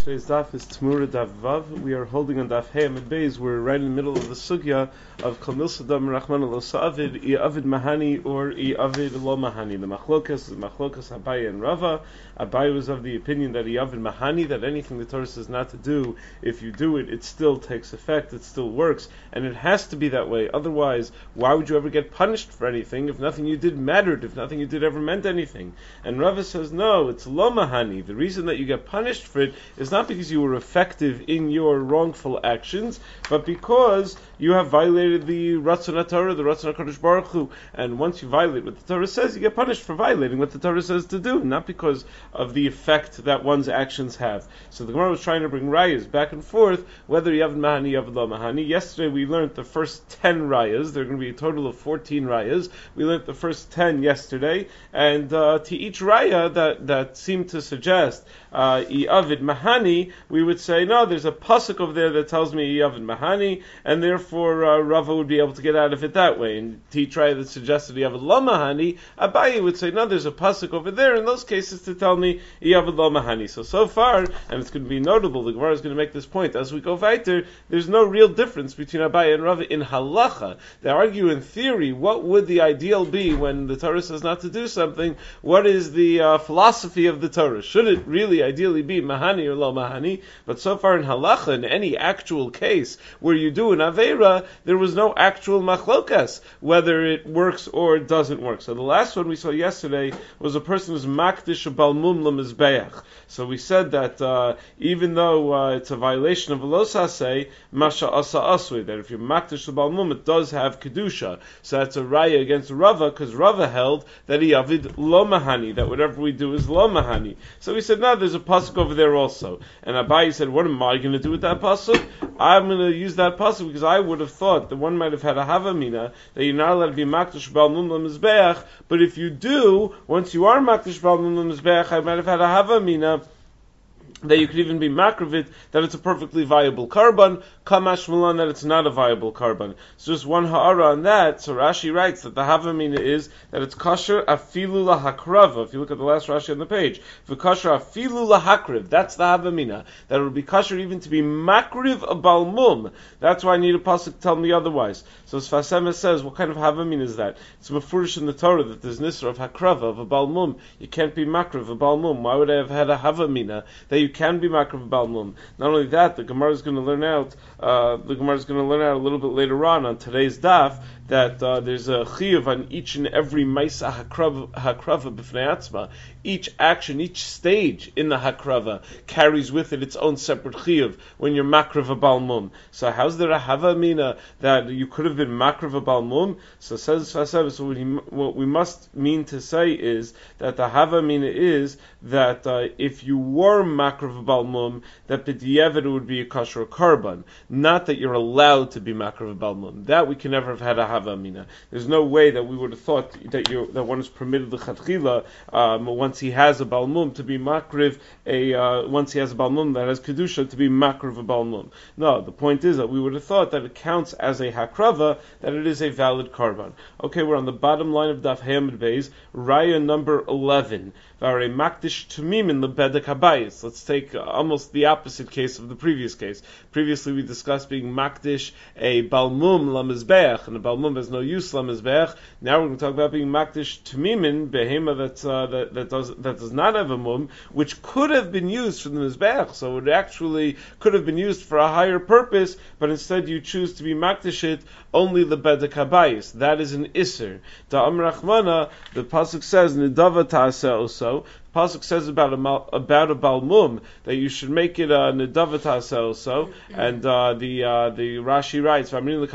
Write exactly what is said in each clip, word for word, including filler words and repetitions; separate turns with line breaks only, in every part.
Today's daf is Tmura Daf Vav. We are holding on Daf Hey Amid Beis. We're right in the middle of the sugya of Kol Milsa Dam Rachman Lo Sa'avid, I Avid Mahani or I Avid Lo Mahani. The Machlokas is Machlokas Abaye and Rava. Abaye was of the opinion that I Avid Mahani, that anything the Torah says not to do, if you do it, it still takes effect, it still works, and it has to be that way. Otherwise, why would you ever get punished for anything if nothing you did mattered, if nothing you did ever meant anything? And Rava says, no, it's Lo Mahani. The reason that you get punished for it is not because you were effective in your wrongful actions, but because you have violated the Ratzon HaTorah, the Ratzon HaKadosh Baruch Hu. And once you violate what the Torah says, you get punished for violating what the Torah says to do, not because of the effect that one's actions have. So the Gemara was trying to bring rayas back and forth, whether Yavid Mahani, Yavid Lo Mahani. Yesterday we learned the first ten rayas. There are going to be a total of fourteen rayas. We learned the first ten yesterday, and uh, to each raya that, that seemed to suggest uh, Yavid Mahani, we would say, no, there's a pasuk over there that tells me Yavid Mahani, and therefore uh, Rava would be able to get out of it that way. And to each raya that suggested Yavid Lo Mahani, Abaye would say, no, there's a pasuk over there in those cases to tell me Yavid Lo Mahani. So, so far, and it's going to be notable, the Gemara is going to make this point, as we go weiter, there's no real difference between Abaye and Rava in halacha. They argue in theory, what would the ideal be when the Torah says not to do something? What is the uh, philosophy of the Torah? Should it really ideally be Mahani or Lo Mahani? But so far in halacha, in any actual case where you do an Aveira, there was no actual machlokas, whether it works or it doesn't work. So the last one we saw yesterday was a person who's makdish balmum lemizbeach. So we said that uh, even though uh, it's a violation of velosase, masha asa asui, that if you're makdish balmum, it does have kedusha. So that's a raya against Rava, because Rava held that Yavid Lo Mahani, that whatever we do is Lo Mahani. So we said, no, there's a pasuk over there also. And Abaye said, what am I going to do with that pasuk? I'm going to use that pasuk because I would have thought that one might have had a havamina, that you're not allowed to be makdish balmum lemizbeach, but if you do, once you are makdish balmum lemizbeach, I might have had a havamina that you could even be makravit, that it's a perfectly viable carbon, kamash malan, that it's not a viable carbon. So just one ha'ara on that. So Rashi writes that the havamina is that it's kosher afilu lahakrava. If you look at the last Rashi on the page, for kosher afilu lahakriv, that's the havamina, that it would be kosher even to be makriv a balmum. That's why I need a pasuk to tell me otherwise. So Sfasema says, what kind of havamina is that? It's mafurish in the Torah that there's nisra of hakrava, of a balmum. You can't be makriv a balmum. Why would I have had a havamina that you can be makriv balmum? Not only that, the Gemara is going to learn out. Uh, the Gemara is going to learn out a little bit later on on today's daf that uh, there's a chiyuv on each and every maisa hakrava b'fnei atzma. Each action, each stage in the hakrava carries with it its own separate chiyuv when you're makriv a balmum. So how's there a havamina that you could have been makriv a balmum? So says Fasev, so what, he, what we must mean to say is that the havamina is that uh, if you were makriv a balmum, that b'diavad would be a kosher carbon, not that you're allowed to be makriv a balmum. That we can never have had a havamina. There's no way that we would have thought that you that one is permitted the chatchila um, once he has a balmum to be makriv a uh, once he has a balmum that has kedusha to be makriv a balmum. No, the point is that we would have thought that it counts as a hakrava, that it is a valid carbon. Okay, we're on the bottom line of Daf Hamid Beis, raya number eleven. Vare makdish tumimin lebedek habayis. Let's take uh, almost the opposite case of the previous case. Previously we discussed being makdish a balmum lamizbeach, and a balmum has no use lamizbeach. Now we're going to talk about being makdish tumimin behema that uh, that that does that does not have a mum, which could have been used for the mizbeach. So it actually could have been used for a higher purpose, but instead you choose to be makdish it only the bedek habayis. That is an iser. Da amrachmana, the pasuk says nidava ta'aseh also. Pasuk says about a about a balmum that you should make it a nedavat also, and uh, the uh, the Rashi writes,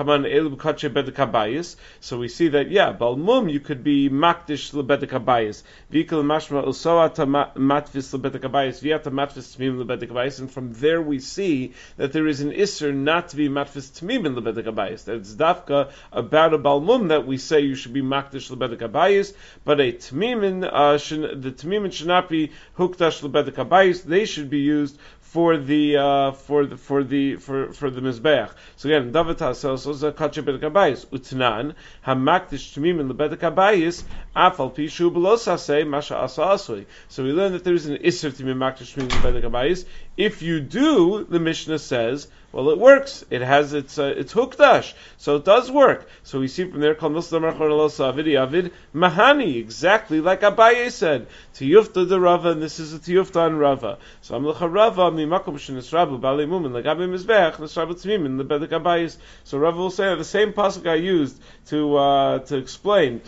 so we see that yeah, balmum you could be makdish lebedek habayis, vikal mashma usoata matvis lebedek habayis, viata matvis tmim lebedek habayis, and from there we see that there is an isser not to be matvis tmim in lebedek habayis. That it's dafka about a balmum that we say you should be makdish lebedek habayis, but a tmimin uh, the tmimin should not be hukdash lebedek habayis. They should be used for the uh, for the for the for for the mizbeach. So again, David says also kacha bedek habayis utnan hamakdish tmim in the bedek habayis afal pishu belosase masha asa asui. So we learn that there is an isser to be makdish tmim in the bedek habayis. If you do, the Mishnah says, well, it works. It has its uh, its hukdash, so it does work. So we see from there, Kol Milsa Marchon Elosa Avid Avid Mahani, exactly like Abaye said. Tiyufta de Rava, and this is a Tiyufta on Rava. So Amlecha Rava mimakom shenisrabu b'alei mumin lagabe mizbeach nisrabu tzmim in the bedek Abayis. So Rava will say the same pasuk I used to uh, to explain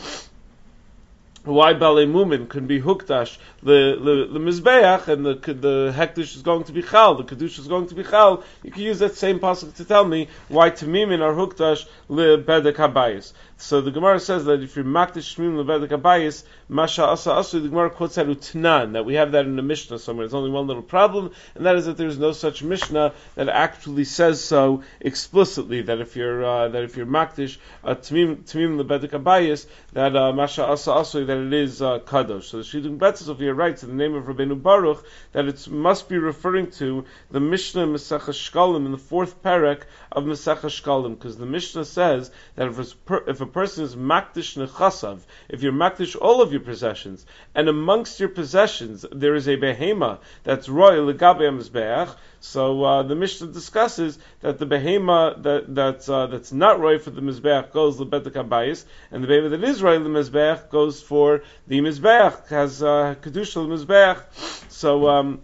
why Balei Mumin can be hukdash the the, the mizbeach and the the hektish is going to be chal, the kedusha is going to be chal. You can use that same pasuk to tell me why tamimin are hukdash le bedek habayis. So the Gemara says that if you're makdish shmim le bedek habayis, masha asa asu, the Gemara quotes that utnan, that we have that in the Mishnah somewhere. There's only one little problem, and that is that there's no such Mishnah that actually says so explicitly. That if you're uh, that if you're makdish uh, tamim tamim le bedek habayis, that uh, masha asa asu, that it is uh, kadosh. So the Shidduch Betzos over here writes in the name of Rabbeinu Baruch that it must be referring to the Mishnah Masechah Shkalim in the fourth parak of Masechah Shkalim, because the Mishnah says that if, per, if a person is makdish nechasav, if you're makdish all of your possessions, and amongst your possessions there is a behema that's royal legabe mizbeach, so uh, the Mishnah discusses that the behema that that's uh, that's not royal for the mizbeach goes lebedek habayis, and the behema that is royal the mizbeach goes for the mizbeach, has uh, kedusha mizbeach. So um,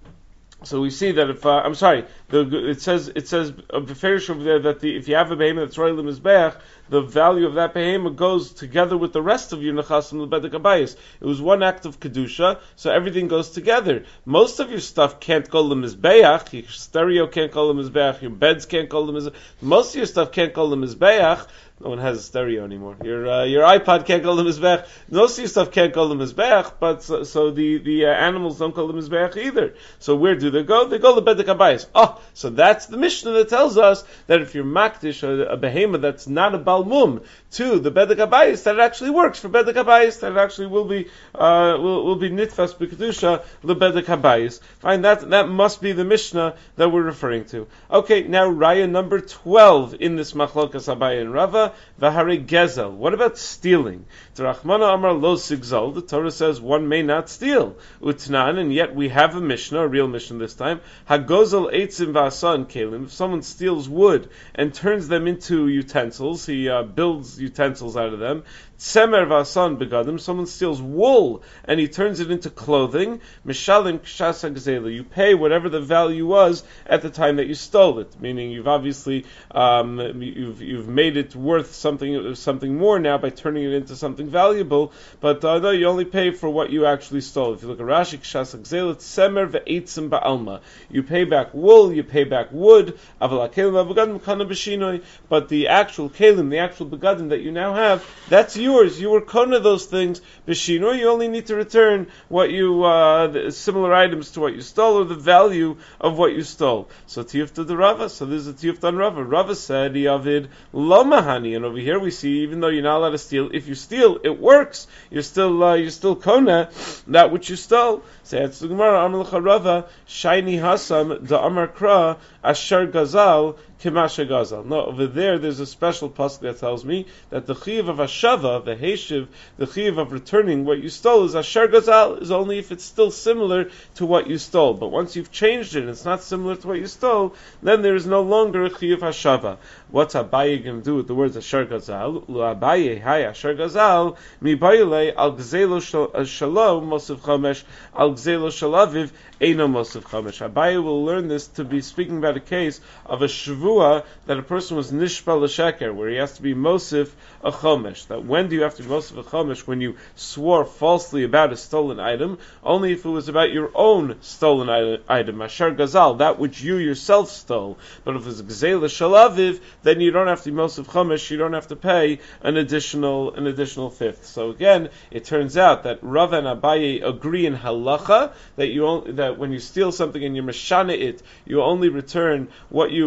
so we see that if uh, I'm sorry, the, it says it says beferish over there that the, if you have a behema that's royal mizbeach, the value of that behema goes together with the rest of your nechasim lebedek habayis. It was one act of kedusha, so everything goes together. Most of your stuff can't go lemizbeach. Your stereo can't go lemizbeach. Your beds can't go lemizbeach. Most of your stuff can't go lemizbeach. No one has a stereo anymore. Your uh, your iPod can't go lemizbeach. Most of your stuff can't go lemizbeach, but so, so the the uh, animals don't go lemizbeach either. So where do they go? They go lebedek habayis. Oh, so that's the Mishnah that tells us that if you're makdish a, a behema that's not a balmum to the bedek habayis, that it actually works for bedek habayis, that it actually will be uh, will will be nitfas b'kedusha lebedek habayis. Fine, that that must be the Mishnah that we're referring to. Okay, now raya number twelve in this machlokas Abaye and Rava. V'harei gezel. What about stealing? T'rachmana amar lo sigzal. The Torah says one may not steal. Utnan, and yet we have a Mishnah, a real Mishnah this time. Hagozel eitzim v'asan kelim. If someone steals wood and turns them into utensils, he uh, builds utensils out of them. Tsemer v'asan begadim. Someone steals wool and he turns it into clothing. Mishalim kshas hagzela. You pay whatever the value was at the time that you stole it. Meaning you've obviously um, you've you've made it worth something something more now by turning it into something valuable. But uh, no, you only pay for what you actually stole. If you look at Rashi, kshas hagzela tsemer ve'etzim ba'alma. You pay back wool, you pay back wood. Aval hakelim v'begadim kana b'shinoi. But the actual kelim, the actual begadim that you now have, that's yours. You were kona those things b'shinoi. You only need to return what you uh, the similar items to what you stole, or the value of what you stole. So tiyufta de Rava. So this is a tiyufta on Rava. Rava said yavid lo mahani, and over here we see even though you're not allowed to steal, if you steal, it works. You're still uh, you're still kona that which you stole. Say it's the Gemara Amar Rava shiny hasam da Amar Kra asher gazal. Kimasha Gazal. No, over there, there's a special pasuk that tells me that the chiyuv of Hashava, the Heshiv, the chiyuv of returning what you stole is Asher Gazal, is only if it's still similar to what you stole. But once you've changed it and it's not similar to what you stole, then there is no longer a chiyuv Hashava. What's Abaye going to do with the words Asher Gazal? Abaye, hi, Asher Gazal, mi bayile al gzelo shalom, Mosif Chamesh, al gzelo shalaviv, eino Mosif Chamesh. Abaye will learn this to be speaking about a case of a shvu that a person was nishpal l'sheker, where he has to be mosif a chomesh. That when do you have to be mosif a chomesh? When you swore falsely about a stolen item, only if it was about your own stolen item, asher gazal, that which you yourself stole. But if it's gzeila shalaviv, then you don't have to be mosif chomesh. You don't have to pay an additional an additional fifth. So again, it turns out that Rav and Abaye agree in halacha that you only, that when you steal something and you mashana it, you only return what you originally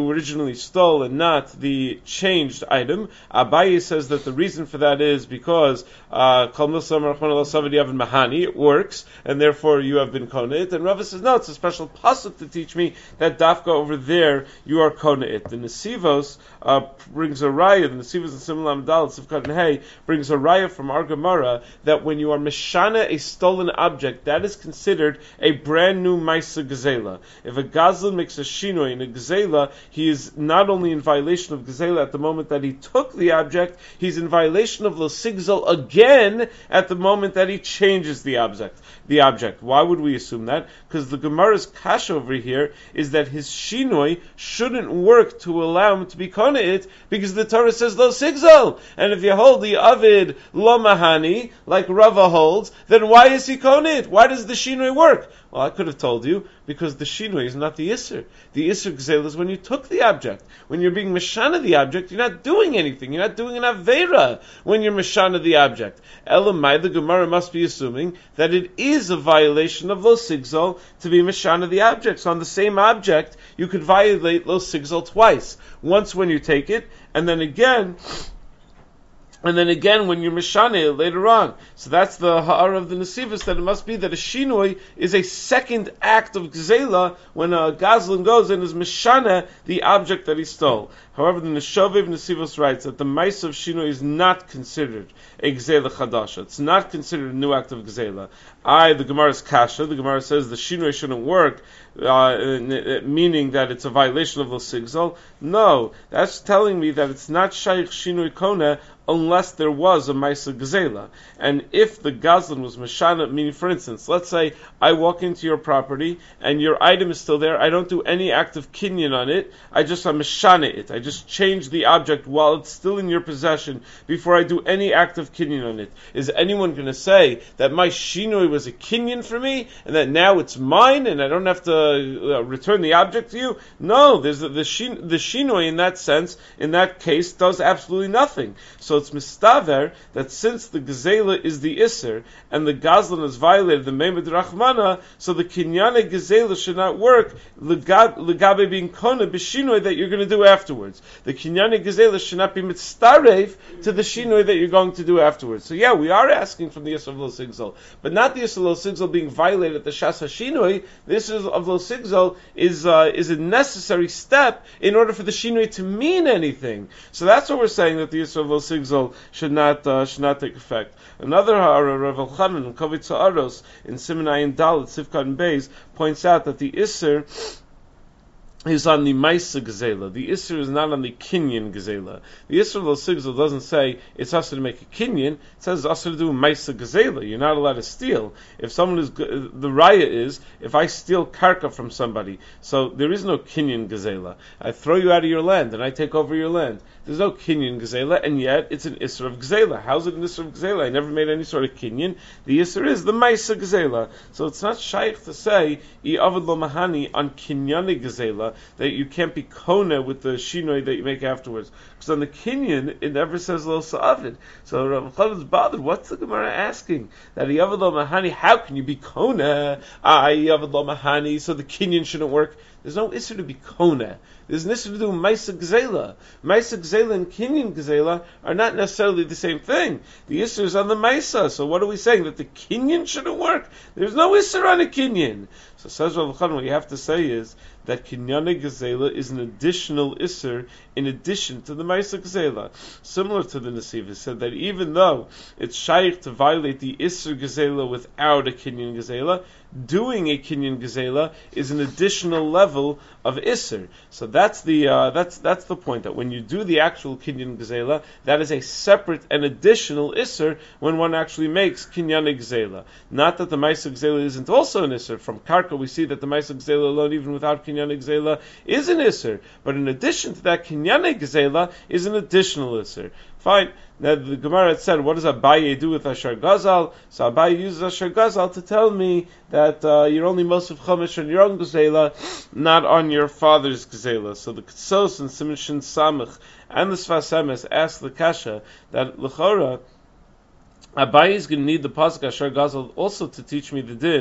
mistakenly stole and not the changed item. Abaye says that the reason for that is because uh, Kol Milsa Rachmana L'Savad Yavid Mahani, it works, and therefore you have been Kona it. And Rava says, no, it's a special pasuk to teach me that Dafka over there, you are Kona it. The Nesivos uh, brings a raya, the Nesivos and Simlam Dal, Sivkat and Hay, brings a raya from our Gemara that when you are Meshana, a stolen object, that is considered a brand new Maisa Gezela. If a Gazlan makes a Shinoi in a Gezela, he is not only in violation of Gezela at the moment that he took the object, he's in violation of Lo Sigzal again at the moment that he changes the object. The object. Why would we assume that? Because the Gemara's kasha over here is that his Shinoi shouldn't work to allow him to be Kona it, because the Torah says Lo Sigzal. And if you hold the Avid Lo Mahani, like Rava holds, then why is he Kona it? Why does the Shinoi work? Well, I could have told you, because the Shinoi is not the Isser. The Isser Gzeil is when you took the object. When you're being Meshana the object, you're not doing anything. You're not doing an Aveira when you're Meshana the object. Elamai, the Gemara must be assuming that it is a violation of Lo Sigzal to be Meshana the object. So on the same object, you could violate Lo Sigzal twice. Once when you take it, and then again... And then again, when you're Meshane later on. So that's the ha'ara of the Nesivos, that it must be that a Shinoi is a second act of Gzela when a Gazlan goes and is Meshane the object that he stole. However, the Neshovev Nesivos writes that the Maisa of Shinoi is not considered a Gzela Chadasha. It's not considered a new act of Gzela. I, the Gemara's Kasha, the Gemara says the Shinoi shouldn't work, uh, meaning that it's a violation of Lo Sigzal. No, that's telling me that it's not Shaykh Shinoi Kona unless there was a Maisa Gzela. And if the Gazlan was Meshana, meaning, for instance, let's say I walk into your property and your item is still there, I don't do any act of kinyan on it, I just am Meshana it, I just change the object while it's still in your possession before I do any act of kinyan on it. Is anyone going to say that my Shinoi was a kinyan for me, and that now it's mine, and I don't have to uh, return the object to you? No, there's the, the, shin, the Shinoi in that sense, in that case, does absolutely nothing. So it's mistaver that since the Gezela is the Isser, and the Gazlan has violated the Meimed Rachmana, so the Kinyane Gezela should not work, Legabe being Kona b'Shinoi that you're going to do afterwards. The Kinyane Gezela should not be mitztarev to the Shinoi that you're going to do afterwards. So yeah, we are asking from the Isser of Lo Sigzal, but not the Isser of Lo Sigzal being violated at the Shas HaShinoi. The Isser of Lo Sigzal is, uh, is a necessary step in order for the Shinoi to mean anything. So that's what we're saying, that the Isser of Lo Sigzal should not uh, should not take effect. Another ha'ara, Rav Elchanan in Kovitz Ha'aros in Simenayin Dalet Sivkat and Beis points out that the Isser is on the Maisa Gezela. The Isser is not on the Kinyan Gezela. The Isser of Lo Sigzal doesn't say it's us to make a Kinyan. It says it's us to do Maisa Gezela. You're not allowed to steal. If someone is, the Raya is, if I steal Karka from somebody, so there is no Kinyan Gezela. I throw you out of your land and I take over your land. There's no Kinyan Gezela, and yet it's an Isser of Gezela. How's it an Isser of Gezela? I never made any sort of Kinyan. The Isser is the Maisa Gezela. So it's not shaykh to say, I Avad Lo Mahani on Kinyane Gezela, that you can't be Kona with the Shinoi that you make afterwards. Because on the Kinyan, it never says Lo Sa'avid. So Rav Chav is bothered. What's the Gemara asking? That I Avad Lo Mahani, how can you be Kona? I Avad Lo Mahani, so the Kinyan shouldn't work. There's no Isser to be Kona. There's an Isser to do Maisa Gezela. Maisa Gezela and Kinyan Gezela are not necessarily the same thing. The Isser is on the Maisa. So what are we saying? That the Kinyan shouldn't work? There's no Isser on a Kinyan. So says Rav Chanan, what you have to say is that Kinyane Gezela is an additional Isser in addition to the Maisa Gezela. Similar to the Nesiv, said that even though it's shaykh to violate the Isser Gezela without a Kinyan Gezela, doing a Kinyan Gezela is an additional level of Isser. So that's the uh, that's that's the point, that when you do the actual Kinyan Gezela, that is a separate and additional Isser when one actually makes Kinyane Gezela. Not that the Maisa Gezela isn't also an Isser. From Karka we see that the Maisa Gezela alone, even without Kinyane Gezela, is an Isser. But in addition to that, Kinyane Gezela is an additional Isser. Fine. Now the Gemara had said, what does Abaye do with Asher Gazal? So Abaye uses Asher Gazal to tell me that uh, you're only most of Chumash on your own Gezela, not on your father's Gezela. So the Ketsos and Siman Shin Samach and the Sfas Emes ask the Kasha that L'chora Abaye is going to need the pasuk Asher Gazal also to teach me the din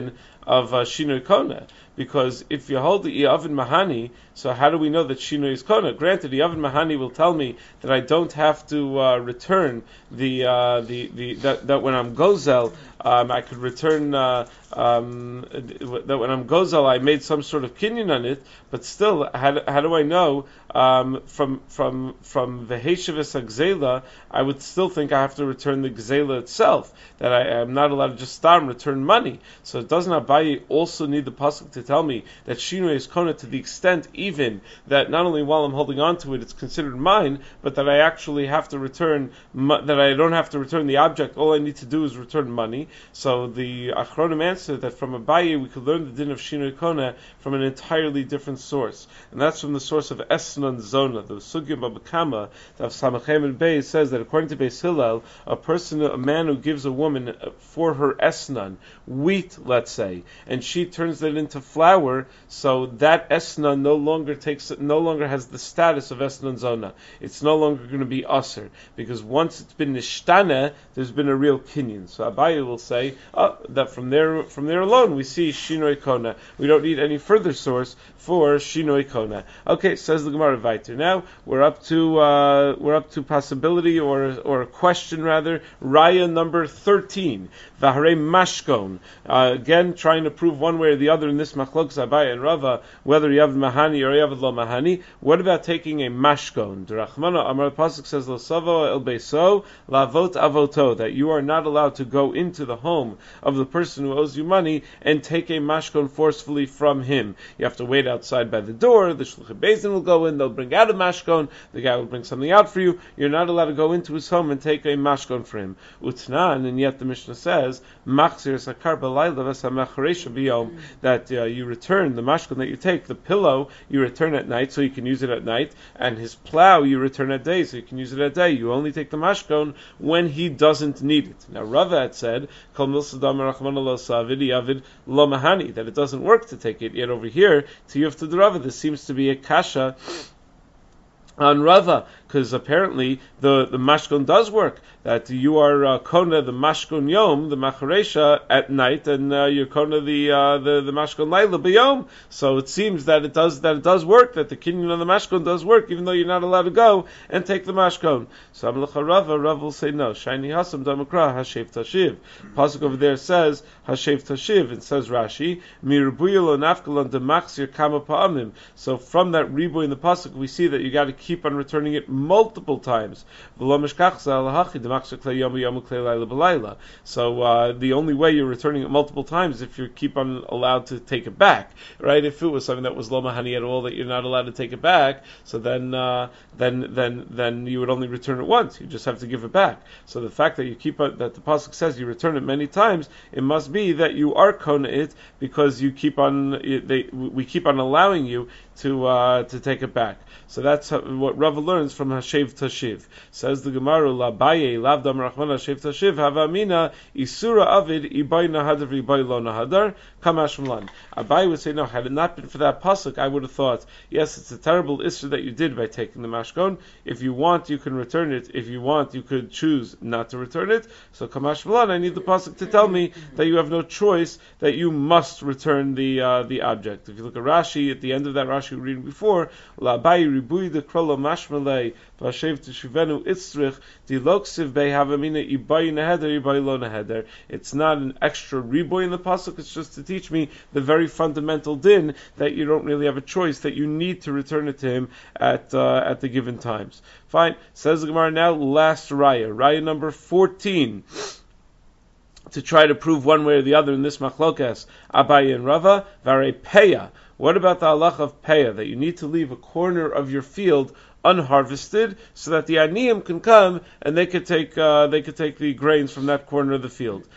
of uh, Shinoi Kona. Because if you hold the I'avid Mahani, so how do we know that Shinoi is Kona? Granted, the I'avid Mahani will tell me that I don't have to uh, return the uh, the the that, that when I'm Gozel, um, I could return uh, um, that when I'm Gozel, I made some sort of kinyan on it. But still, how do, how do I know um, from from from the Heshavas Gzela? I would still think I have to return the Gzela itself. That I am not allowed to just start and return money. So doesn't Abaye also need the pasuk to tell me that Shinoi is Kona to the extent even that not only while I'm holding on to it, it's considered mine, but that I actually have to return, that I don't have to return the object. All I need to do is return money. So the Achronim answer that from Abaye we could learn the din of Shinoi Kona from an entirely different source, and that's from the source of Esnan Zona. The Sugya Babakama of Samachem and Bey says that according to Beis Hillel, a person, a man who gives a woman for her Esnan wheat, let's say, and she turns it into flour, so that Esnan no longer takes, no longer has the status of Esnan Zona. It's no longer going to be Aser, because once it's been Nishtana, there's been a real kinyan. So Abaye will say oh, that from there, from there alone we see Shinoi Kona. We don't need any further source for Shinoi Kona. Okay, says the Gemara Vayter. Now we're up to uh, we're up to possibility or or a question rather. Raya number thirteen. Vaharei Mashkon. Uh, again, trying to prove one way or the other in this Machlokes Abaye and Rava whether you have Mahani or you have Lo Mahani. What about taking a Mashkon? Derachmana Amar Pasuk says Lo Savo El Beiso Lavot Avoto, that you are not allowed to go into the home of the person who owes you money and take a Mashkon forcefully from him. You have to wait outside by the door. The Shluchei Beis will go in. They'll bring out a Mashkon. The guy will bring something out for you. You're not allowed to go into his home and take a Mashkon for him. Utnan, and yet the Mishnah says Machzir Sakar B'Layla V'Samachresha B'Yom, that uh, you return the Mashkon that you take, the pillow you return at night so you can use it at night, and his plow you return at day so you can use it at day. You only take the Mashkon when he doesn't need it. Now Rava had said Kol Milsadam Rachmana Lo Savid Yavid Lo Mahani, that it doesn't work to take it. Yet over here to Yufta the Rava, this seems to be a kasha on Rava, because apparently the, the mashkon does work. That you are uh, kona the mashkon yom, the macharesha at night, and uh, you're kona the uh, the the mashkon laila b'yom. So it seems that it does that it does work. That the kinyan of the mashkon does work, even though you're not allowed to go and take the mashkon. So Amlecha Rava, Rava will say no. Shiny hasam damakra hashev tashiv. Pasuk over there says hashev tashiv, and says Rashi mirubuyel nafkalon demachzir kama pa'amim. So from that ribu in the pasuk, we see that you got to keep on returning it multiple times. So uh, the only way you're returning it multiple times is if you keep on allowed to take it back, right? If it was something that was lo mahani at all, that you're not allowed to take it back, so then uh, then then then you would only return it once. You just have to give it back. So the fact that you keep on, that the pasuk says you return it many times, it must be that you are kona it because you keep on they, we keep on allowing you to uh, to take it back. So that's how, what Rava learns from Hashev Tashiv. Says the Gemara, La Baye, Lavdam Rachman Hashev Tashiv, Havamina, Isura Avid, Ibay Nahadar, Ibay Lo Nahadar, Kamash Malan. Abaye would say, no, had it not been for that pasuk, I would have thought, yes, it's a terrible issue that you did by taking the mashkon. If you want, you can return it. If you want, you could choose not to return it. So Kamash Malan, I need the pasuk to tell me that you have no choice, that you must return the uh, the object. If you look at Rashi, at the end of that Rashi we were reading before, La Abaye ribui de krolo mashmalei v'ashev teshuvenu itzrich diloksiv behavamina ibay neheder ibay lo neheder. It's not an extra riboy in the pasuk. It's just to teach me the very fundamental din that you don't really have a choice, that you need to return it to him at uh, at the given times. Fine. Says the Gemara now. Last raya, raya number fourteen. To try to prove one way or the other in this machlokas, Abaye and Rava, vare peya. What about the halach of peya, that you need to leave a corner of your field unharvested so that the aniyim can come and they could take uh, they could take the grains from that corner of the field?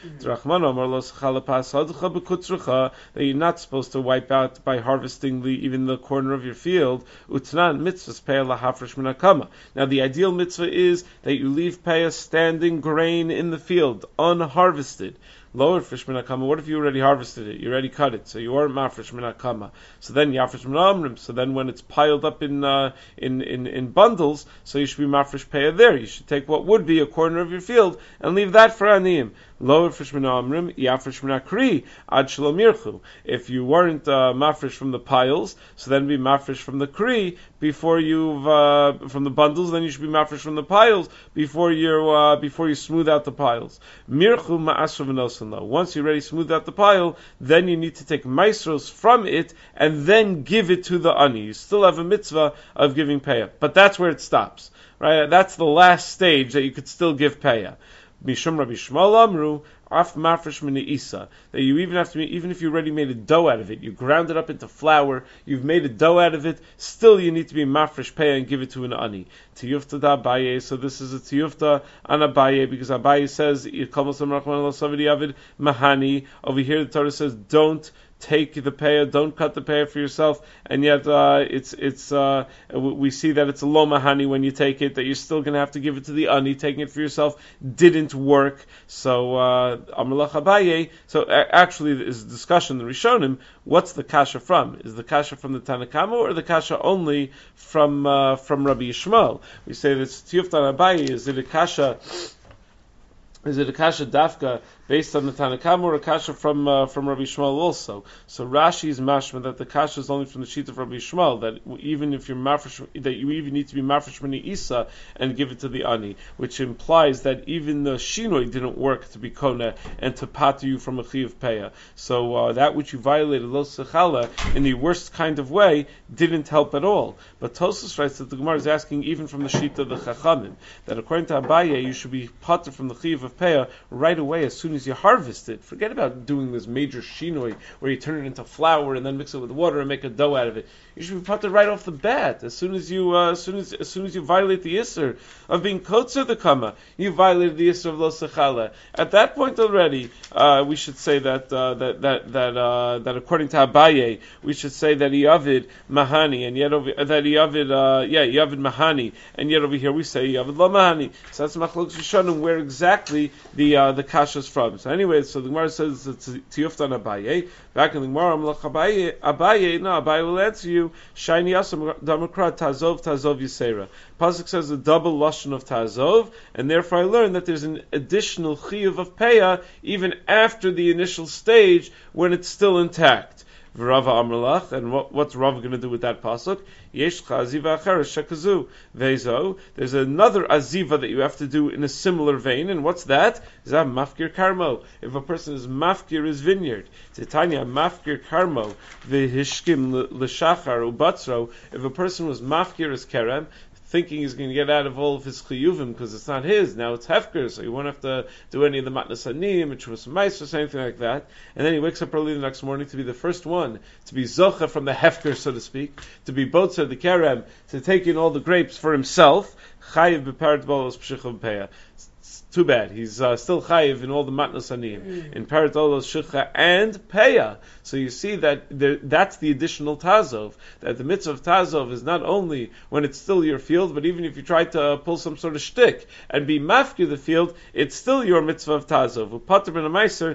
That you're not supposed to wipe out by harvesting the even the corner of your field. Utnan mitzvahs peya lahafresh min hakama. Now the ideal mitzvah is that you leave peya standing grain in the field unharvested. Lower fish min hakama. What if you already harvested it? You already cut it, so you are mafresh min hakama. So then yafresh min amrim. So then when it's piled up in uh, in, in in bundles, so you should be mafresh peya there. You should take what would be a corner of your field and leave that for aniyim. Lo Afrish Mina Amrim, Yafrish Mina Kri, Ad Shalomirchu. If you weren't uh, mafresh from the piles, so then be mafresh from the Kri before you've uh, from the bundles. Then you should be mafresh from the piles before you uh, before you smooth out the piles. Mirchu Ma'asra V'nosan Lo. Once you already smooth out the pile, then you need to take maestros from it and then give it to the ani. You still have a mitzvah of giving payah, but that's where it stops. Right? That's the last stage that you could still give payah. Mishum Rabbi Shmuel Amru, af mafresh min isa. That you even have to, even if you already made a dough out of it, you ground it up into flour, you've made a dough out of it, still you need to be mafresh payah and give it to an ani. Tiyufta da Abaye, so this is a tiyufta an Abaye, because Abaye says, mahani. Over here the Torah says, don't take the payah, don't cut the payah for yourself, and yet uh, it's it's uh, we see that it's a lo mahani when you take it, that you're still going to have to give it to the ani. Taking it for yourself didn't work. So Amalach uh, Abaye. So uh, actually, there's a discussion in the Rishonim. What's the kasha from? Is the kasha from the Tanakama or the kasha only from uh, from Rabbi Yishmael? We say that it's tiyufta Abaye. Is it a kasha? Is it a kasha dafka based on the Tanakama or a kasha from uh, from Rabbi Shmuel also? So Rashi is mashma that the kasha is only from the sheet of Rabbi Shmuel, that even if you're mafresh, that you even need to be mafresh mini isa and give it to the ani, which implies that even the shinoi didn't work to be kona and to pat you from a chi of payah. So uh, that which you violated lo sechala in the worst kind of way didn't help at all. But Tosfos writes that the Gemara is asking even from the sheet of the Chachamim, that according to Abaye you should be pater from the chi of payah right away as soon as you harvest it. Forget about doing this major shinoi where you turn it into flour and then mix it with water and make a dough out of it. You should be pater right off the bat as soon as you uh, as soon as as soon as you violate the isser of being kotzer the kama. You violated the isser of lo sechala. At that point already, uh, we should say that uh, that that that uh, that according to Abaye, we should say that Yavid mahani, and yet over, that Yavid uh, yeah Yavid mahani, and yet over here we say Yavid lo mahani. So that's machlokes rishonim where exactly the uh, the kasha is from. So anyway, so the Gemara says it's tiyufta an Abaye. Back in the Gemara, Abaye, Abaye, no, Abaye will answer you. Shiny asam damakra tazov tazov yisera. Pasuk says a double lashon of tazov, and therefore I learned that there's an additional chiyuv of payah even after the initial stage when it's still intact. Rava Amrlach, and what, what's Rava going to do with that pasuk? Yesh aziva acheres shekazu vezo. There's another aziva that you have to do in a similar vein, and what's that? Zav mafkir karmo. If a person is mafkir his vineyard, Titania mafkir karmo vehishkim l'shachar ubatzro. If a person was mafkir his kerem, thinking he's going to get out of all of his chiyuvim because it's not his, now it's hefker, so he won't have to do any of the matnas anim, which was mice or anything like that. And then he wakes up early the next morning to be the first one to be zocha from the hefker, so to speak, to be botzer the kerem, to take in all the grapes for himself. Chayiv beparat bolos pshichov peah. Too bad. He's uh, still chayiv in all the matnas anim, in parat olos shikha and peah. So you see that there, that's the additional tazov. That the mitzvah of tazov is not only when it's still your field, but even if you try to uh, pull some sort of shtick and be mafkir the field, it's still your mitzvah of tazov. Upater ben a meiser,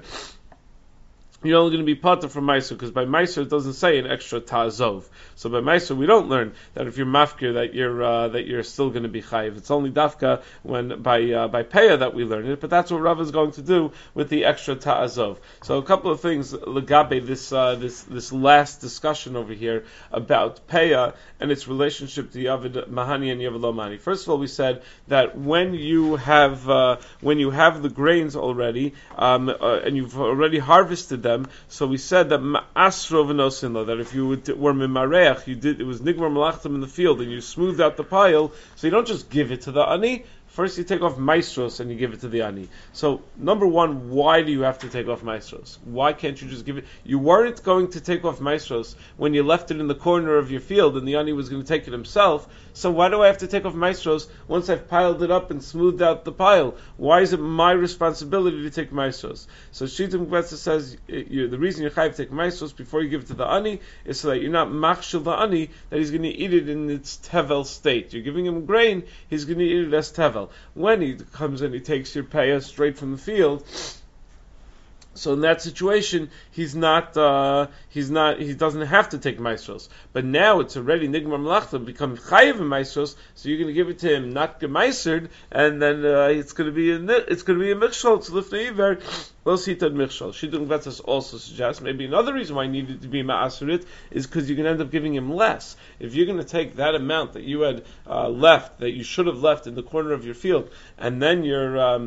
you're only going to be pater from Meiser, because by Meiser it doesn't say an extra ta'azov. So by Meiser we don't learn that if you're mafkir that you're uh, that you're still going to be chayiv. It's only dafka when by uh, by peah that we learn it. But that's what Rav is going to do with the extra ta'azov. So a couple of things legabe this uh, this this last discussion over here about peah and its relationship to Yavid Mahani and Yavid Lo Mahani. First of all, we said that when you have uh, when you have the grains already um, uh, and you've already harvested them. So we said that ma'asro v'nosin, that if you were mimareach, you did it was nigmar malachtim in the field, and you smoothed out the pile. So you don't just give it to the ani. First, you take off maestros and you give it to the ani. So, number one, why do you have to take off maestros? Why can't you just give it? You weren't going to take off maestros when you left it in the corner of your field and the ani was going to take it himself. So why do I have to take off maestros once I've piled it up and smoothed out the pile? Why is it my responsibility to take maestros? So Shittim Gvetza says you, the reason you're chayav to take maestros before you give it to the ani is so that you're not machshel the ani that he's going to eat it in its tevel state. You're giving him grain, he's going to eat it as tevel. When he comes and he takes your payah straight from the field, So in that situation, he's not, uh, he's not, he doesn't have to take maestros. But now it's already nigmar melachta, become chayiv in maestros. So you're going to give it to him not gemeisered, and then uh, it's going to be a, it's going to be a michshol. It's lifnei iver. Well, sitad michshol. Shidduch Betzos also suggests maybe another reason why he needed to be ma'aserit is because you're going to end up giving him less. If you're going to take that amount that you had uh, left, that you should have left in the corner of your field, and then you're um,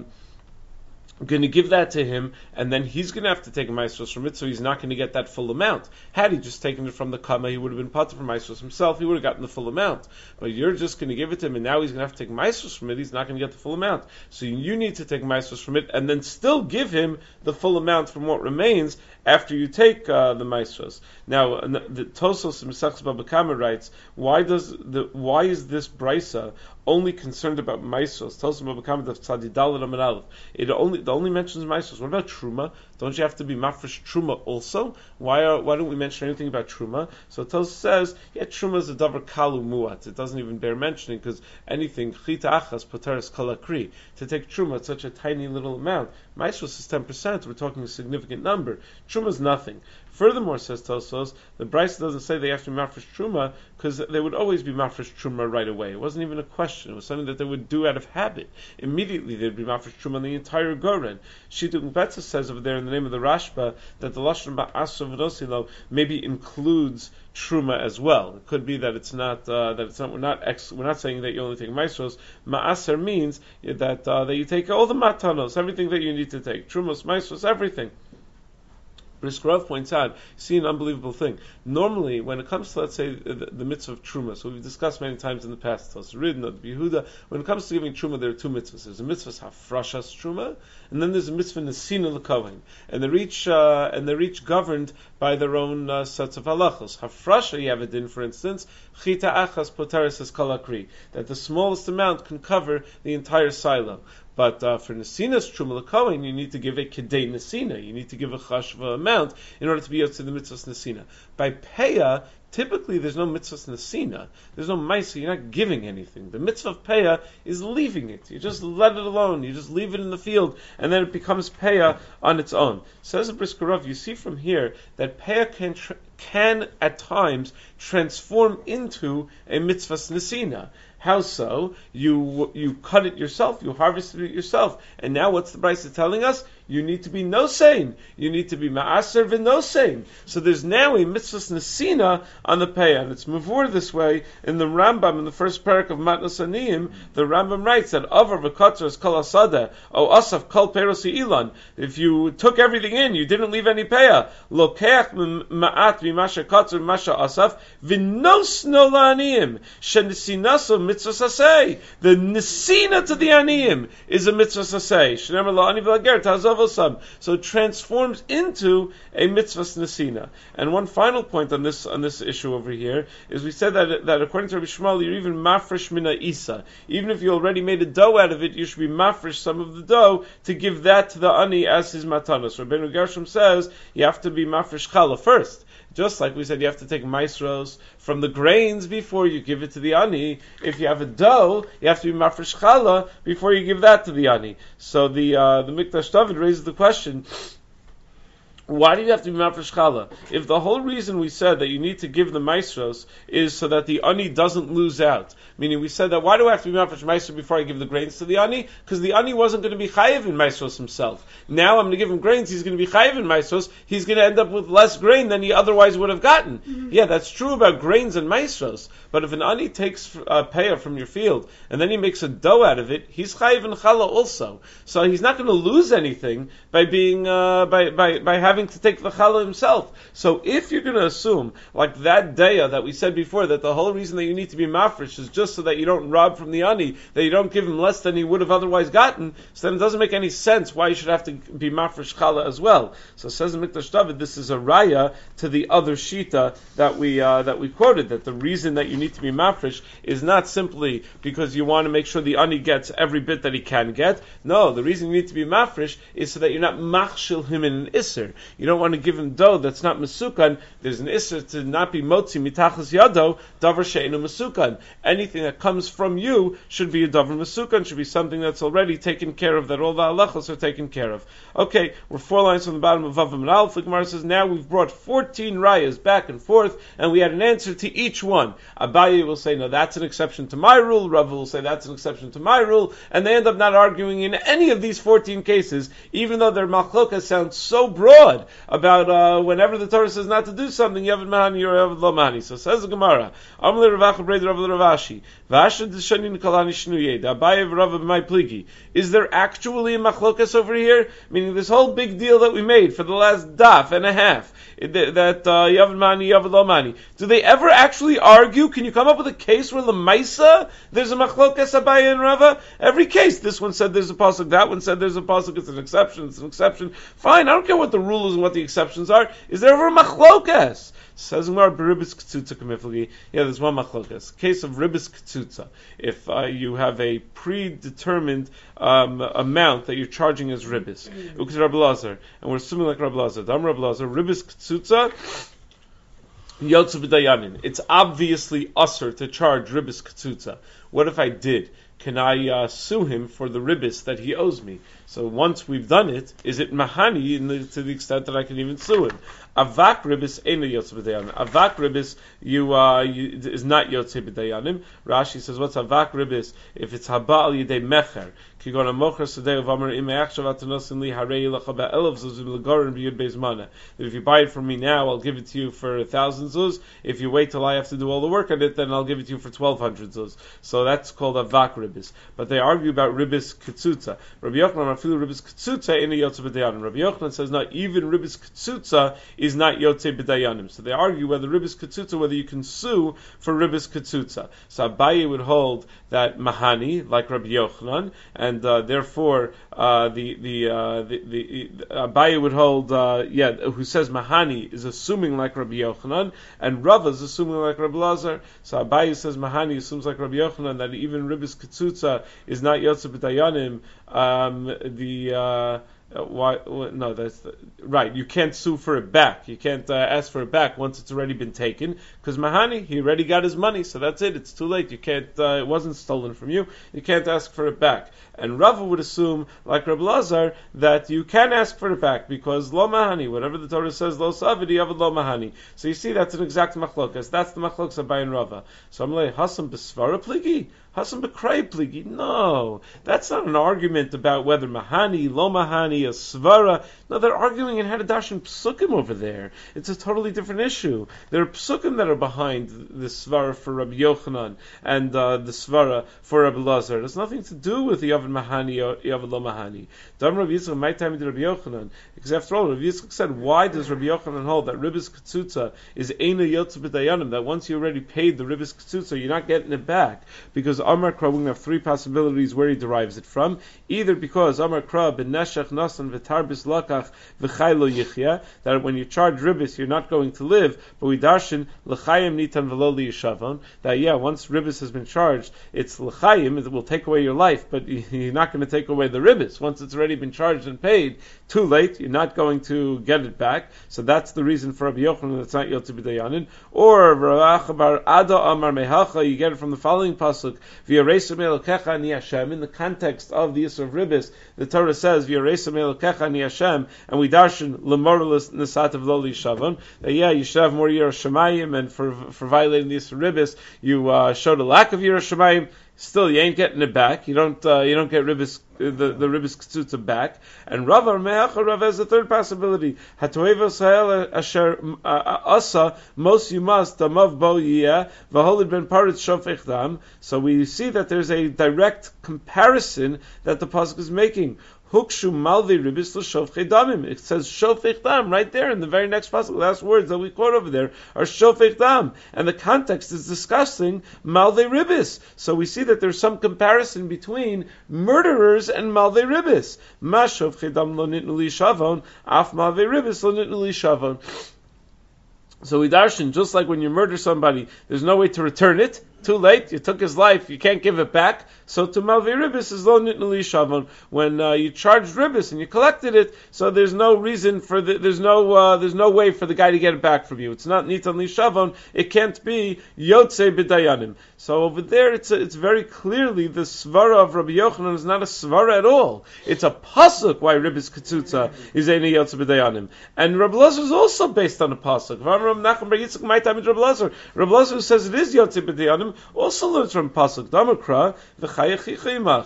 going to give that to him, and then he's going to have to take a maestros from it, so he's not going to get that full amount. Had he just taken it from the kama, he would have been potter from maestros himself, he would have gotten the full amount. But you're just going to give it to him, and now he's going to have to take maestros from it, he's not going to get the full amount. So you need to take maestros from it, and then still give him the full amount from what remains after you take uh, the maestros. Now, the Tosos Mesachs Baba Kama writes, why does the why is this brisa only concerned about maestros? Tosos Baba Kama of Tzadi Daled Amud Aleph. It only the only mentions maestros. What about truma? Don't you have to be mafresh truma also? Why are, why don't we mention anything about truma? So Tosos says, yeah, truma is a davar kalu muat. It doesn't even bear mentioning because anything chita achas poteres kalakri. To take truma, it's such a tiny little amount. Maestros is ten percent. We're talking a significant number. Truma is nothing. Furthermore, says Tosos, the Bryce doesn't say they have to be mafresh truma because they would always be mafresh truma right away. It wasn't even a question. It was something that they would do out of habit. Immediately they'd be mafresh truma on the entire goren. Shidduch Betzos says over there in the name of the Rashba that the lashon ba'asra v'nosilo maybe includes truma as well. It could be that it's not uh, that it's not we're not ex, we're not saying that you only take maestros. Ma'aser means that uh, that you take all the matanos, everything that you need to take, trumos, maestros, everything. Briskerov points out, see an unbelievable thing. Normally, when it comes to, let's say, the, the mitzvah of truma, so we've discussed many times in the past, Ridna, Yehuda, when it comes to giving truma, there are two mitzvahs. There's a mitzvah hafrashas truma, and then there's a mitzvah nesina l'kohen, and they're each uh, and they're each governed by their own uh, sets of halachos. Hafrasha, you have it in, for instance, chita achas poteres es kalakri, that the smallest amount can cover the entire silo. But uh, for Nesina's Truma L'Kohen, you need to give a Kedei Nesina. You need to give a Chashva amount in order to be out to the Mitzvahs Nesina. By Peah, typically there's no Mitzvahs Nesina. There's no Maisa. You're not giving anything. The Mitzvah of Peah is leaving it. You just let it alone. You just leave it in the field, and then it becomes Peah on its own. Says the Brisker Rav, you see from here that Peah can, tra- can at times transform into a Mitzvahs Nesina. How so? You you cut it yourself, you harvested it yourself, and now what's the Brisa telling us? You need to be nosein. You need to be ma'aser v'nosein. So there's now a mitzvahs nesina on the payah, and it's mavur this way in the Rambam in the first parak of Matnas Aniyim. The Rambam writes that avar v'katras kol asada o asaf kol peros ilan. If you took everything in, you didn't leave any payah. Lokeach ma'at v'masha katr masha asaf v'nos no la'aniyim shenesinaso mitzvahs asay. The nesina to the aniyim is a mitzvahs asay. Shneimar la'ani v'lager ta'azov. So it transforms into a mitzvahs nesina. And one final point on this on this issue over here is we said that that according to Rabbi Shmuel, you're even mafresh mina isa. Even if you already made a dough out of it, you should be mafresh some of the dough to give that to the ani as his matanos. Rabbeinu Gershom says you have to be mafresh challah first. Just like we said, you have to take maestros from the grains before you give it to the ani. If you have a dough, you have to be mafresh challah before you give that to the ani. So the uh, the Mikdash David raises the question, why do you have to be mafresh challah? If the whole reason we said that you need to give the maestros is so that the ani doesn't lose out, meaning we said that why do I have to be mafresh maestro before I give the grains to the ani? Because the ani wasn't going to be chayiv in maestros himself. Now I'm going to give him grains, he's going to be chayiv in maestros, he's going to end up with less grain than he otherwise would have gotten. Mm-hmm. Yeah, that's true about grains and maestros, but if an ani takes uh, payah from your field and then he makes a dough out of it, he's chayiv in challah also. So he's not going to lose anything by being uh, by by by having to take the challah himself. So if you're going to assume, like that daya that we said before, that the whole reason that you need to be mafresh is just so that you don't rob from the ani, that you don't give him less than he would have otherwise gotten, so then it doesn't make any sense why you should have to be mafresh challah as well. So says the Mikdash David, this is a raya to the other shita that we uh, that we quoted, that the reason that you need to be mafresh is not simply because you want to make sure the ani gets every bit that he can get. No, the reason you need to be mafresh is so that you're not machshil him in an isser. You don't want to give him dough that's not mesukan. There's an issur to not be motzi mitachas yado davar she'enu mesukan. Anything that comes from you should be a davar mesukan, should be something that's already taken care of, that all the halachos are taken care of. Okay, we're four lines from the bottom of Vav and Aleph. The Gemara says, now we've brought fourteen rayas back and forth, and we had an answer to each one. Abaye will say, no, that's an exception to my rule. Rav will say, that's an exception to my rule. And they end up not arguing in any of these fourteen cases, even though their machlokas sound so broad about uh, whenever the Torah says not to do something, Yavad Mahani or Yavad Lo Mahani. So says the Gemara, Amle Ravacha Breder Rav Ravashi, Vasha D'Shani Nikolani Shnuyeh, Abaye Rav B'mai Pligi. Is there actually a machlokas over here? Meaning this whole big deal that we made for the last daf and a half, that uh, Yavad Mani, Yavad Lo Mani. Do they ever actually argue? Can you come up with a case where Lamaisa there's a machlokas Abaye and Rava? Every case, this one said there's a pasuk, that one said there's a pasuk. It's an exception. It's an exception. Fine. I don't care what the rule is and what the exceptions are. Is there ever a machlokas? Says Gemara, beribis k'tzutza kamiflagi. Yeah, there's one machlokas. Case of ribis k'tzutza. If uh, you have a predetermined um, amount that you're charging as ribis, ukes Rabbi Lazar, and we're assuming like Rabbi Lazar, dam Rabbi Lazar, ribis k'tzutza yotzu b'dayanin. It's obviously usher to charge ribis k'tzutza. What if I did? Can I uh, sue him for the ribis that he owes me? So once we've done it, is it mahani in the, to the extent that I can even sue him? Avak ribis ain't yotze b'dayanim. Avak ribis you, uh, you, is not yotze b'dayanim. Rashi says, what's avak ribis? If it's haba al yidei mecher, ki gona mocher sadei uvamer ime achshav atanosin li harei lecha ba'elav zuzim legorin b'yud beizmana. If you buy it from me now, I'll give it to you for a thousand zuz. If you wait till I have to do all the work on it, then I'll give it to you for twelve hundred zuz. So that's called avak ribis. But they argue about ribis ketzutza. Rabbi Yochanan afilu ribis ketzutza ina yotze b'dayanim. Rabbi Yochanan says, no, even ribis ketzutza is not yotze b'dayanim. So they argue whether ribis ketzutza, whether you can sue for ribis ketzutza. So Abaye would hold that mahani, like Rabbi Yochanan, and uh, therefore uh, the the, uh, the the the Abaye would hold, uh, yeah, who says mahani is assuming like Rabbi Yochanan, and Rava is assuming like Rabbi Lazar. So Abaye says mahani assumes like Rabbi Yochanan that even ribis ketzutza is not yotze b'dayanim. Um, the uh, why? No, that's the, right. You can't sue for it back. You can't uh, ask for it back once it's already been taken, because mahani, he already got his money, so that's it. It's too late. You can't. Uh, it wasn't stolen from you. You can't ask for it back. And Rava would assume, like Rabbi Lazar, that you can ask for it back because lo mahani, whatever the Torah says, lo savidi avad lo mahani. So you see, that's an exact machlokas. That's the machlokas of Abaye and Rava. So I'm like, hasam besvara pligi, hasam bekray pligi. No, that's not an argument about whether mahani, lo mahani, a svara. No, they're arguing in how to darshan psukim over there. It's a totally different issue. There are psukim that are behind the svara for Rabbi Yochanan and uh, the svara for Rabbi Lazar. It has nothing to do with the Yavad Mahani or Yavad Lo Mahani. Dam Rabbi Yitzchak, my time into Rabbi Yochanan. Because after all, Rabbi Yitzchak said, why does Rabbi Yochanan hold that ribis ketzutza is eina yotze b'dayanim, that once you already paid the ribis ketzutza, you're not getting it back? Because Amar Kra, we're going to have three possibilities where he derives it from. Either because Amar Kra ben neshach nasan v'tarbis lakach v'chay lo yichya, that when you charge ribis, you're not going to live, but we darshan l'chayim nitan v'lo liyishavon, that yeah, once ribis has been charged, it's l'chayim, it will take away your life, but you're not going to take away the ribis. Once it's already been charged and paid, too late, you're not going to get it back. So that's the reason for Rabbi Yochanan that's not yotze b'dayanin. Or Rav bar Ada Amar Mehacha, you get it from the following pasuk, V'yareisam Elokecha ani Hashem. In the context of the issue of ribis, the Torah says V'yareisam Elokecha ani Hashem, and we darshan lemorlis nesativ lo lishavon, that yeah, you should have more Yiras Shamayim, and for for violating the issue of ribis, you uh, showed a lack of Yiras Shamayim. Still, you ain't getting it back. You don't. Uh, you don't get ribis, uh, the the ribis ketzutza back. And Rav Me'acha Rav has a third possibility. Hatoevos ha'el asher asa mos yumas damav bo yiyeh v'holid ben paritz shofech dam. So we see that there's a direct comparison that the pasuk is making. Hukshu malvi ribis l'shofchei damim. It says shofech dam right there in the very next pasuk. The last words that we quote over there are shofech dam, and the context is discussing malvi ribis. So we see that there's some comparison between murderers and malvi ribis. Ma shofchei dam lo nitnu li shavon, af malvi ribis lo nitnu li shavon. So we darshan, just like when you murder somebody, there's no way to return it. too late. You took his life. You can't give it back. So to malvei ribis is lo nitnu li shavon. When uh, you charged ribis and you collected it, so there's no reason for the, there's no uh, there's no way for the guy to get it back from you. It's not nitan li shavon. It can't be yotze b'dayanim. So over there, it's a, it's very clearly the svara of Rabbi Yochanan is not a svara at all. It's a pasuk why ribis ketzutza is eini yotze b'dayanim. And Rabbi Lazar is also based on a pasuk. Rabbi Nachman bar Yitzchak my time Rabbi Lazar. Rabbi Lazar says it is yotze b'dayanim. Also learns from pasuk Damakra v'chayechicha imach.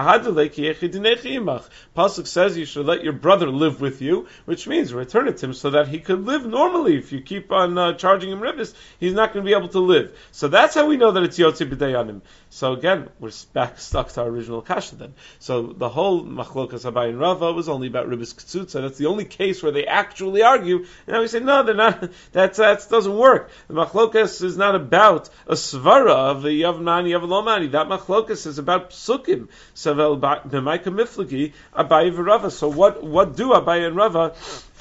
Pasuk says you should let your brother live with you, which means return it to him so that he could live normally. If you keep on uh, charging him ribis, he's not going to be able to live. So that's how we know that it's yotze b'dayanim. So again, we're back stuck to our original kasha then. So the whole machlokas Abai and Rava was only about ribis ketzutza. That's the only case where they actually argue. And now we say no, they're not. That that doesn't work. The machlokas is not about a svara of the yavnani yavalomani. That machlokas is about psukim. Savel b'maika miflagi Abai v'Rava. So what what do Abai and Rava?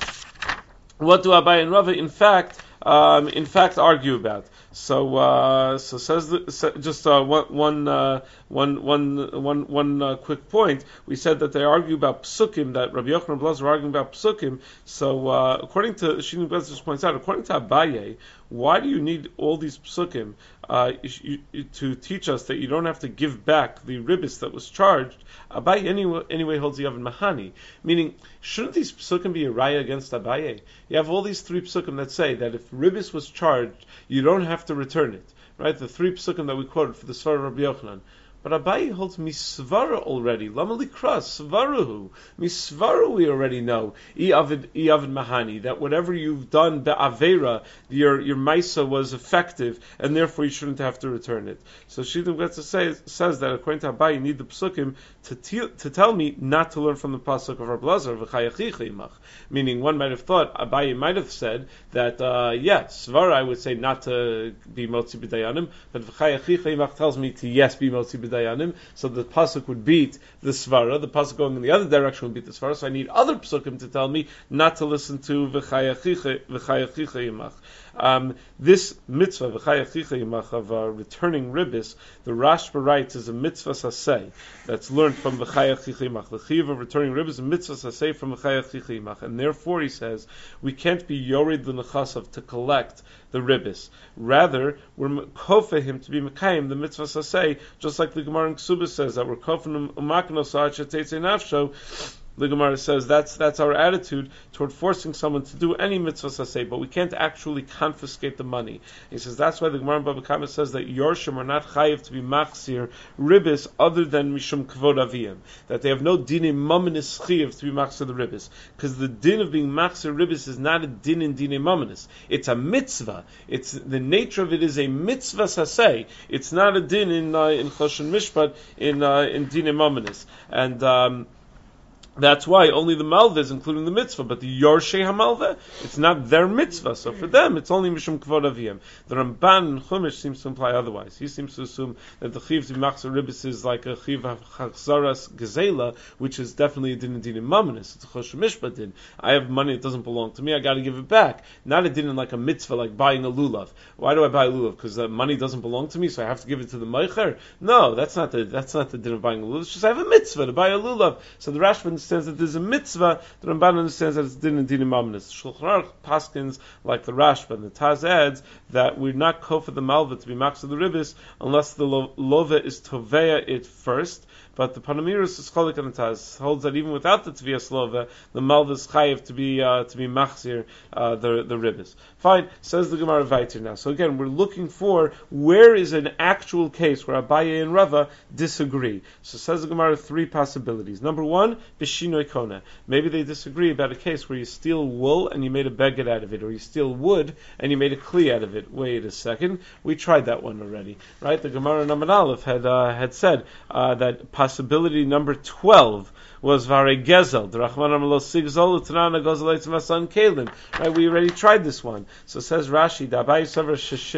What do Abai and Rava in fact um, in fact argue about? So, uh, so says the, just uh, one, one, uh, one, one, one, one uh, quick point. We said that they argue about psukim, that Rabbi Yochanan and Blazer are arguing about psukim. So, uh, according to Shinu Blazer just points out, according to Abaye, why do you need all these psukim uh, you, you, to teach us that you don't have to give back the ribis that was charged? Abaye anyway, anyway holds the Yavin Mahani, meaning shouldn't these psukim be a raya against Abaye? You have all these three psukim that say that if ribis was charged, you don't have to return it, right? The three psukim that we quoted for the Svara of Rabbi Yochanan. But Abaye holds misvara already. Lama likra svarahu. Misvara we already know. I avid I avid mahani. That whatever you've done be'avera, your your maisa was effective, and therefore you shouldn't have to return it. So Shidduch Betzah says says that according to Abaye, you need the psukim to te- to tell me not to learn from the pasuk of Rabbi Lazar v'chayachicha imach. Meaning, one might have thought Abaye might have said that uh, yeah, svara I would say not to be motzi b'dayanim, but v'chayachicha imach tells me to yes be motzi b'dayanim. So the pasuk would beat the svara. The pasuk going in the other direction would beat the svara. So I need other psukim to tell me not to listen to v'chayachicha imach. Um, this mitzvah v'chayachicha imach of uh, returning ribis, the Rashba writes, is a mitzvah saseh that's learned from v'chayachicha imach. The chiv of returning ribis is a mitzvah saseh from v'chayachicha imach, and therefore he says we can't be yored l'nechasav to collect the ribis. Rather, we're kofa him to be mekayim the mitzvah saseh, just like the Gemara in Ksubah says that we're kofa umakno sa'ad shetetzei nafsho. The Gemara says that's that's our attitude toward forcing someone to do any mitzvah saseh, but we can't actually confiscate the money. He says that's why the Gemara in Baba Kama says that yorshim are not chayiv to be machzir ribis other than mishum kvod aviyim, that they have no din in mamanis chayiv to be machzir the ribis, because the din of being machzir ribis is not a din in din in mamanis. It's a mitzvah. It's the nature of it is a mitzvah saseh. It's not a din in uh, in choshen mishpat in uh, in din in mamanis, and. Um, That's why only the malva is including the mitzvah, but the yorshei hamalva, it's not their mitzvah. So for them, it's only mishum kvod aviyim. The Ramban in Chumash seems to imply otherwise. He seems to assume that the chiv to machzor ribis is like a chiv hachzaras gezela, which is definitely a din and din in mamanis. It's a choshen mishpat din. I have money that doesn't belong to me. I got to give it back. Not a din in like a mitzvah, like buying a lulav. Why do I buy a lulav? Because the money doesn't belong to me, so I have to give it to the meicher. No, that's not the that's not the din of buying a lulav. It's just I have a mitzvah to buy a lulav. So the Rashba understands that there's a mitzvah, the Ramban understands that it's din and din in mamanis. Shulchan Aruch paskins like the Rashba and the Taz adds that we're not kofa the malva to be machzor the ribis unless the lo- lova is toveya it first. But the Panamiris is cholik and the Taz holds that even without the tviyas lova, the malva is chayiv to be uh, to be machzir uh, the the ribis. Fine, says the Gemara Vayter now. So again, we're looking for where is an actual case where Abaye and Rava disagree. So says the Gemara three possibilities. Number one, b'shinoi kona. Maybe they disagree about a case where you steal wool and you made a beged out of it, or you steal wood and you made a kli out of it. Wait a second, we tried that one already, right? The Gemara in Amud Aleph had uh, had said uh, that possibility number twelve was Vare Gezel. The Rachman Amalo Sigzol Utrana Gozel Masan Kalim. Right, we already tried this one. So says Rashi, Dabai Savar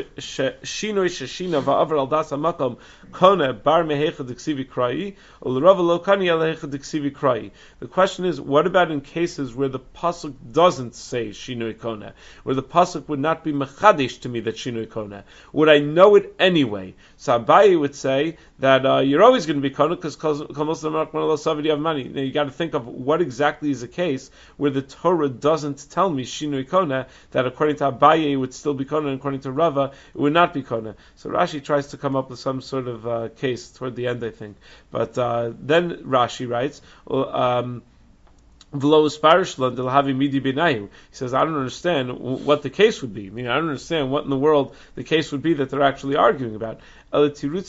Shinoi Shashina Va'avar Al Das Makom Kona Bar Mehecha Diksivi Krai Ulrava Lokani Alehecha Diksivi Krai. The question is, what about in cases where the pasuk doesn't say Shinoi Kona, where the pasuk would not be mechadish to me that Shinoi Kona? Would I know it anyway? So Abaye would say that uh, you're always going to be kona because you have money. Now you got to think of what exactly is the case where the Torah doesn't tell me shinui kona, that according to Abaye it would still be kona, and according to Rava it would not be kona. So Rashi tries to come up with some sort of uh, case toward the end, I think. But uh, then Rashi writes, um, he says, I don't understand what the case would be. I mean, I don't understand what in the world the case would be that they're actually arguing about. So we're saying,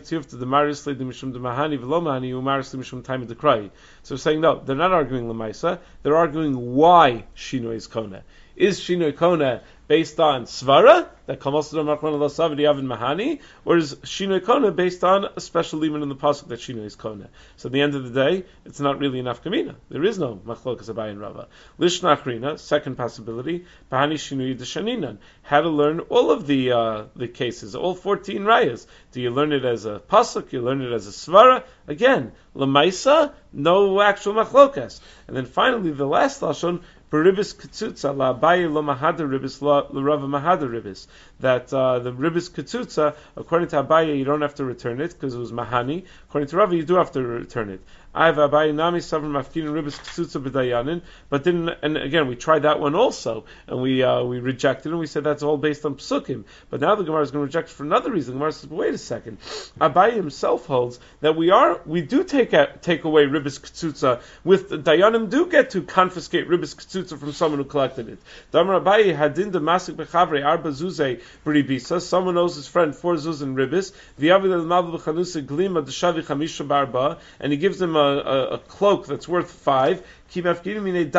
no, they're not arguing Lamaisa, they're arguing why Shino is Kona. Is Shino Kona based on Svara, that Kamasudam Rachman Allah Savidi Avin Mahani, or is Shino Kona based on a special limit in the pasuk that Shino is Kona? So at the end of the day, it's not really enough Kamina. There is no Machlokas Abaye and Rava. Lishnachrina, second possibility, Pahani Shinui D'Shaninan. How to learn all of the uh, the cases, all fourteen rayas. Do you learn it as a pasuk? You learn it as a svara? Again, Lamaisa, no actual Machlokas. And then finally, the last lashon, Beribis Ketzutza, La Abaye Lo Mahada Ribis, La Rava Mahada Ribis. That uh, the Ribis Ketzutza, according to Abaye, you don't have to return it because it was Mahani. According to Rava, you do have to return it. I have Abaye Nami Savr Mafkin Ribis Ketzutza B'dayanin, but didn't. And again, we tried that one also, and we uh, we rejected it. And we said that's all based on Psukim. But now the Gemara is going to reject it for another reason. The Gemara says, wait a second. Abaye himself holds that we are we do take a, take away Ribis Ketzutza with the Dayanim do get to confiscate Ribis Ketzutza from someone who collected it. Damar Abaye Hadin de Masik Bechavre Arba Zuze Bribisa. Someone owes his friend four zuz and ribis. V'yavid el Mavel B'chanusa Glima D'Shavi Chamisha Barba, and he gives them a, a, a cloak that's worth five. When we confiscate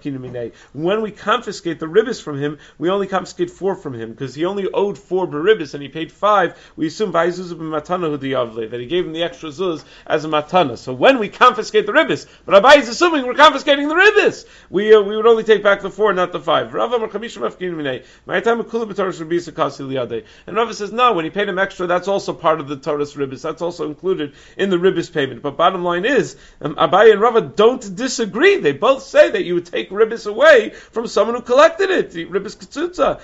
the ribbis from him, we only confiscate four from him because he only owed four beribis and he paid five. We assume that he gave him the extra zuz as a matana. So when we confiscate the ribbis, but Abaye is assuming we're confiscating the ribbis, we uh, we would only take back the four, not the five. And Rava says no. When he paid him extra, that's also part of the Torah's ribbis. That's also included in the ribbis payment. But bottom line is, um, Abaye and Rava don't disagree. They both say that you would take ribbis away from someone who collected it. Ribbis ketzutza.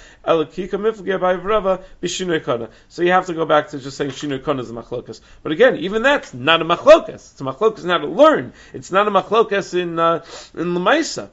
So you have to go back to just saying shinui kona is a machlokas. But again, even that's not a machlokas. It's a machlokas not to learn. It's not a machlokas in uh, in Lamaisa.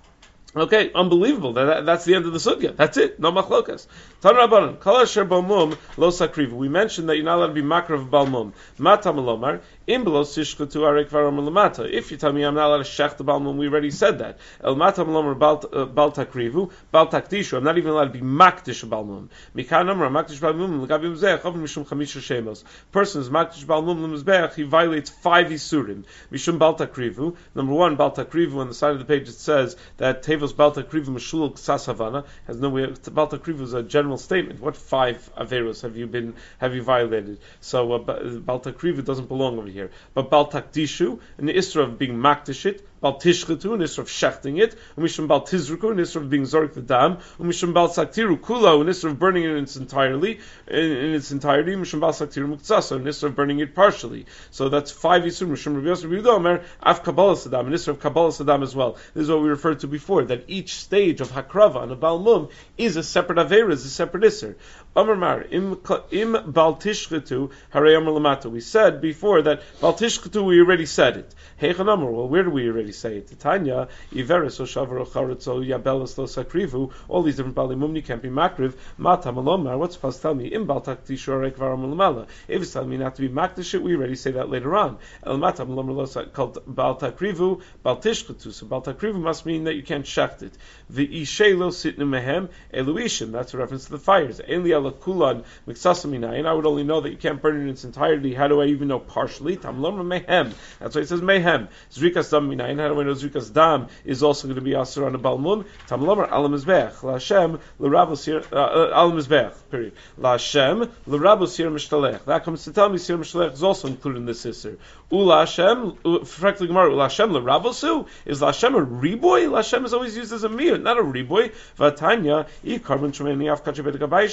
Okay, unbelievable. That, that's the end of the sugya. That's it. No machlokas. Tanrabanan. Kol asher balmum lo sakrivu. We mentioned that you're not allowed to be makrav balmum. Mata malomar. Im belos tishkutu arek varam lamata. If you tell me I'm not allowed to shech the balmum, we already said that. El mata malomar bal takrivu, bal takdishu. I'm not even allowed to be makdish balmum. Mikan amar makdish balmum l'gavi mizbeach avim mishum chamisha shemos. Person is makdish balmum l'mizbeach, he violates five isurim. Mishum bal takrivu. Number one, bal takrivu. On the side of the page it says that tevos bal takrivu meshulul ksas havana has no way. Bal takrivu is a general statement. What five averos have you been have you violated? So uh, bal takrivu doesn't belong over here. Here. But Bal Takdishu, in the Isra of being Makdishit, Bal Tishchetu, in the Isra of shechting it, Umishum Bal Tizruku, in the Isra of being Zork the Dam, Umishum Bal Saktiru Kula, in the Isra of burning it in its entirely, in, in its entirety, Umishum Bal Saktiru Muktsasa, in the Isra of burning it partially. So that's five Isra, Umishum Rabbi Yosef Rabbi Omer, Af Kabbalah Saddam, in the Isra of Kabbalah Saddam as well. This is what we referred to before, that each stage of Hakrava and a Bal Mum is a separate Avera, is a separate Isra. Amar Mar, Im Bal Tishchetu, Harei Amar Lamata. We said before that Bal Tishchetu, we already said it. Heichan Amar, well, where do we already say it? Tanya, Iveris, Oshavar, Ocharetzo, Yabelas, Lo Sakrivu, all these different Bali Mumni can't be Makriv. Mata Malomar, what's supposed to tell me? Im Bal Takdishu, Arek Varam Lamala. If it's telling me not to be Makdish, we already say that later on. El Mata Malomar, Lo called Bal Takrivu, Bal Tishchetu. So Bal Takrivu must mean that you can't shecht it. The Ishe Lo Sitnu Mehem, Eluishim, that's a reference to the fires. Enli Alakulan, Miksasaminai, and I would only know that you can't burn it in its entirety. How do I even know partially? Tamlom Mehem. That's why it says Mehem. Zrikas Dam Minayin. How do I know Zrikas Dam is also going to be Asur on a Balmum? Tamlom Al Mizbech. La Hashem L'Rabos here Al Mizbech. Period. La Hashem L'Rabos here Mishtalech. That comes to tell me Sir Mishtalech is also included in this sister. Ula Hashem. Frankly, Gemara. Ula Hashem L'Rabosu. Is La Hashem a reboy? La Hashem is always used as a mir, not a reboy. Vatanya. I carbon Shemeni Af Kachabet Gabayish Nukru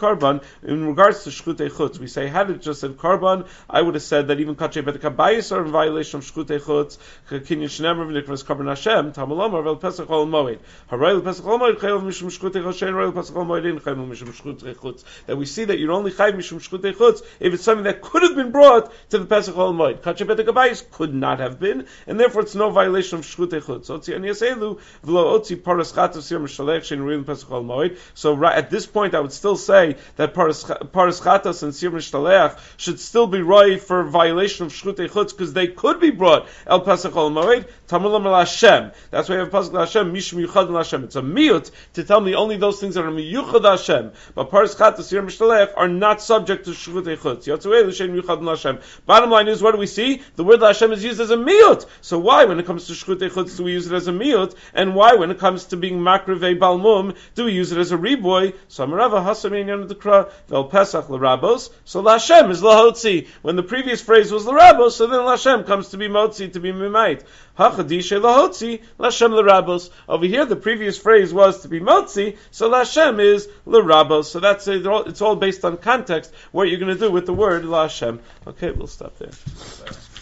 Karban, in regards to Shchutei Chutz, we say, had it just said Karban, I would have said that even Kachay Bet Kabayis are in violation of Shchutei Chutz, Kinyan Shnemer V'nikras Karban Hashem, Tamalomar Vel Pesach Ol Moed. Harayil Pesach Ol Moed, Chayil Mishum Shchutei Chutz, Shein Harayil Pesach Ol Moed, In Chayil Mishum Shchutei Chutz. That we see that you're only Chayil Mishum Shchutei Chutz if it's something that could have been brought to the Pesach Ol Moed. Kachay Bet Kabayis could not have been, and therefore it's no violation of Shchutei Chutz. Otzi Ani Yaselu, V'lo Otzi Paras Chatos Sir Mishalech, Shein Harayil Pesach Ol Moed. So right at this point I would still say that Paras Chatos and Sir Mishalech should still be right for violation of Shchutei Chutz because they could be brought El Pesach Ol Moed, Tamulam El Hashem. That's why you have Pesach Hashem, Mishum Yuchad El Hashem. It's a miut to tell me only those things that are miyuchad Hashem. But Paras Chatos, Sir Mishalech are not subject to Shchutei Chutz. Yotzuei L'Shein Yuchad El Hashem. Bottom line is, what do we see? The word Hashem is used as a miut. So why, when it comes to Shchutei Chutz, do we use it as a miut? And why, when it comes to being makrevei balmum, do we use it as a riboy? So Amarava Hasam Yan Dekra Vel Pesach L'Rabos. So L'Hashem is L'Hotzi. When the previous phrase was L'Rabos, so then L'Hashem comes to be Motzi, to be Mimait. Hachadishe L'Hotzi, L'Hashem L'Rabos. Over here, the previous phrase was to be Motzi, so L'Hashem is L'Rabos. So that's it. It's all based on context, what you're going to do with the word L'Hashem. Okay, we'll stop there.